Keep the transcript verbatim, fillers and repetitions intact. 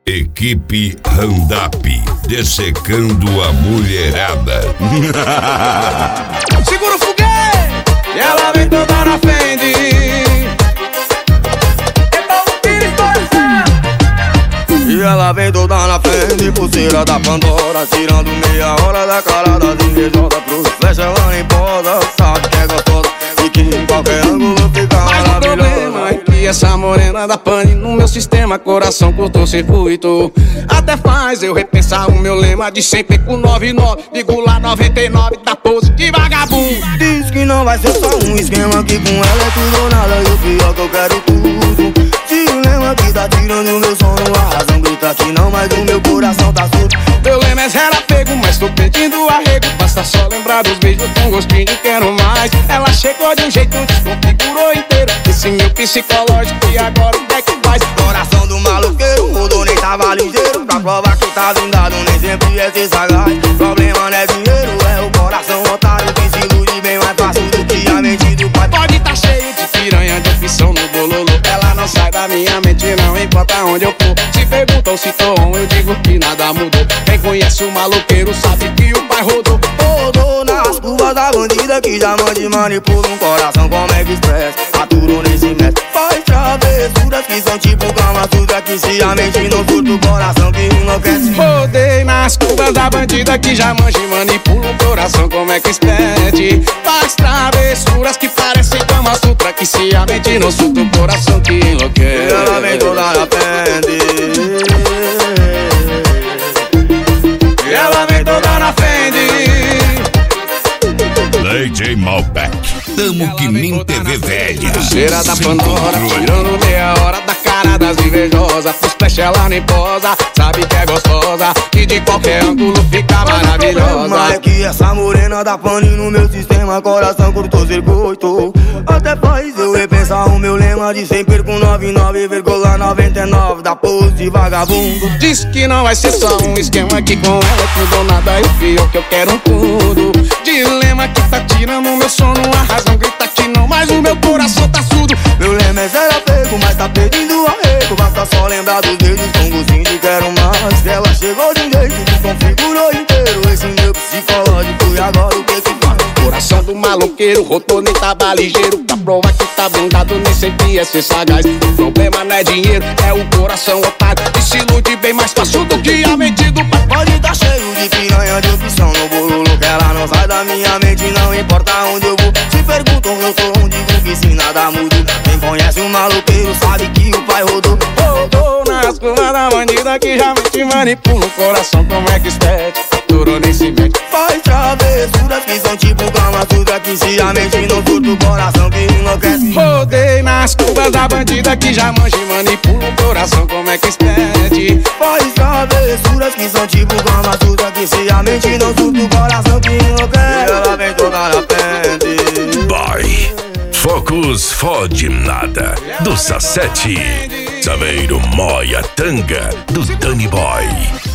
Equipe Randap, dessecando a mulherada. Segura o foguete, e ela vem toda na frente. E ela vem toda na frente, pulseira da Pandora, tirando meia hora da cara das invejosas. Pro flecha ela nem posa, sabe que é gostosa e que em qualquer ângulo fica maravilhosa. Mas o problema é que essa morena da pane no meu sistema, coração cortou circuito. Até faz eu repensar o meu lema de sempre com noventa e nove, digo lá noventa e nove da pose de vagabundo. Diz que não vai ser só um esquema, que com ela é tudo ou nada, e o pior que eu quero tudo. Se o lema que tá tirando o meu sono, a razão grita que não, mas o meu coração tá surdo. Meu lema é zero apego, mas tô pedindo arrego. Basta só lembrar dos beijos com gostinho de quero mais. Ela chegou de um jeito, desconfigurou inteiro esse meu psicológico, e agora o que é que faz? Coração do maloqueiro, mudou, nem tava ligeiro. Pra provar que tá blindado, nem sempre é ser sagaz. Problema não é dinheiro, é o coração otário que se ilude bem mais fácil do que a mente do pai. Pode tá cheio de piranha, de opção no bololô, ela não sai da minha mente, não importa onde eu for. Se perguntam se tô on, eu digo que nada mudou. Quem conhece o maloqueiro sabe que o pai rodou. Rodou nas curvas da bandida que já manda e manipula um coração como é que express. Aturou nesse mestre, faz travessuras que são tipo Kama Sutra, que se a mente não surta o coração que enlouquece. Rodei nas curvas da bandida que já manja e manipula um coração como é que expede. Faz travessuras que parecem Kama Sutra, que se a mente não surta o coração que enlouquece. Ela vem toda na frente, e ela vem toda na frente. D J Malbec, tamo que nem T V velha. Pulseira da Pandora, tirando meia hora da cara das invejosas. Pro splash ela nem posa, sabe que é gostosa e de qualquer ângulo fica maravilhosa. Mas é que essa morena da pane no meu sistema, coração cortou circuito. Até faz eu repensar o meu lema de sempre com noventa e nove vírgula noventa e nove da pose de vagabundo. Diz que não vai ser só um esquema, que com ela é tudo ou nada, e o pior que eu quero um tudo. Dilema que tá tirando o meu sono, a razão grita que não, mas o meu coração tá surdo. Meu lema é zero apego, mas tá pedindo arrego. Basta só lembrar dos beijos com gostinho de quero mais. Ela chegou de um jeito, desconfigurou inteiro esse meu psicológico, e agora o que que faz? Coração do maloqueiro, rodou, nem tava ligeiro. Pra provar que tá blindado, nem sempre é ser sagaz. O problema não é dinheiro, é o coração otário que se ilude bem mais fácil do que a mente do pai. Pode tá cheio de piranha, de opção no bololo, que ela não sai da minha mente, não importa onde eu vou. Se perguntam eu tô onde, digo que se nada muda. Quem conhece o maloqueiro sabe que o pai rodou. Rodou nas curvas da bandida que já mente manipula o coração como é que espete. Aturou nesse mente, faz travessuras que são tipo Kama Sutra, que se a mente não surta o coração que enlouquece. Rodei nas curvas da bandida que já manja e manipula o coração como é que espete. Faz travessuras que são tipo Kama Sutra, que se a mente não surta o coração que enlouquece. Ela vem toda na frente. Boy, Focus Fode Nada, do Sassete. Saveiro Moia Tanga, do Danny Boy.